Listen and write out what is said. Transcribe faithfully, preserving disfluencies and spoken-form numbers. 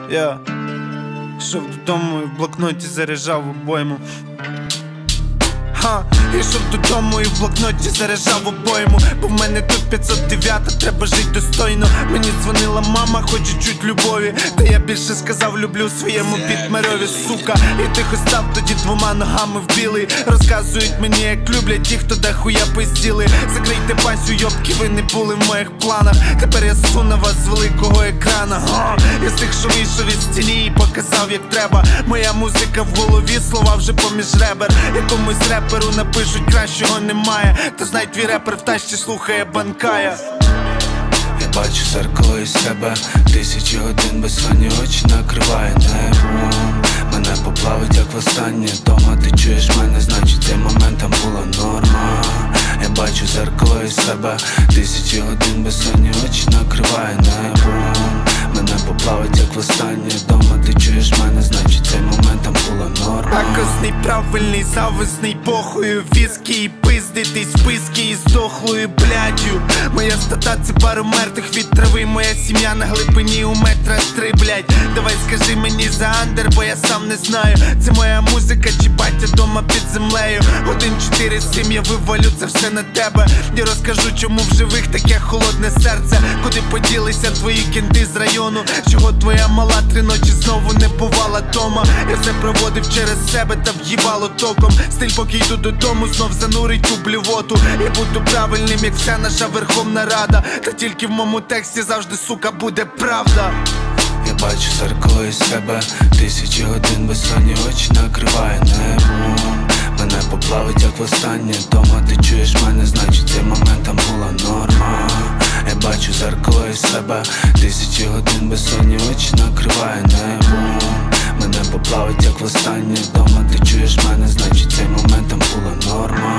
Я йшов додому і в блокноті заряджав обойму. Ха, йшов додому і в блокноті заряджав обойму. Бо в мене тут п'ятсот дев'ята, треба жить достойно. Мені дзвонила мама, хоче чуть любові. Та я більше сказав люблю своєму підмерові, сука. І тихо став тоді двома ногами в білий. Розказують мені, як люблять ті, хто де хуя пизділи. Закрийте пасю, йобки, ви не були в моїх планах. Тепер я суну вас з великого екрана. Га, я з тих, що вийшов із стіні і показав, як треба. Моя музика в голові, слова вже поміж ребер. Якомусь реперу напишуть, кращого немає. Та знай, твій репер в тачці слухає Банкая. Я бачу зеркало із себе, тисячі годин безсонні очі накриває небом. Мене поплавить, як востаннє дома. Ти чуєш мене, значить цей момент там була норма. Я бачу зеркало із себе, тисячі годин безсонні очі накриває небом. Мене поплавить, як востаннє дома. Ти чуєш мене, значить цей момент там була норма. Пакосний, правильний, зависний, похую. Віскі і пиздитий, списки із дохлою блядю. Моя стата це пару мертвих від трави. Моя сім'я на глибині у метра три, блядь. Давай скажи мені за андер, бо я сам не знаю. Це моя музика чи батя дома під землею. Один, чотири, сім, я вивалю це все на тебе. Я розкажу, чому в живих таке холодне серце. Куди поділися твої кінти з району? Чого твоя мала три ночі знову не бувала дома? Я все проводив через себе та в'їбало током. Стиль, поки йду додому, знов занурить у блювоту. Я буду правильним, як вся наша Верховна Рада. Та тільки в моєму тексті завжди, сука, буде правда. Я бачу зеркало із себе, тисячі годин безсонні очі накриває небом. Мене поплавить, як востаннє дома. Ти чуєш мене, значить цей момент там була норма. Я бачу зеркало із себе, тисячі годин безсонні очі накриває небом. Мене поплавить, як востаннє дома. Ти чуєш мене, значить цей момент там була норма.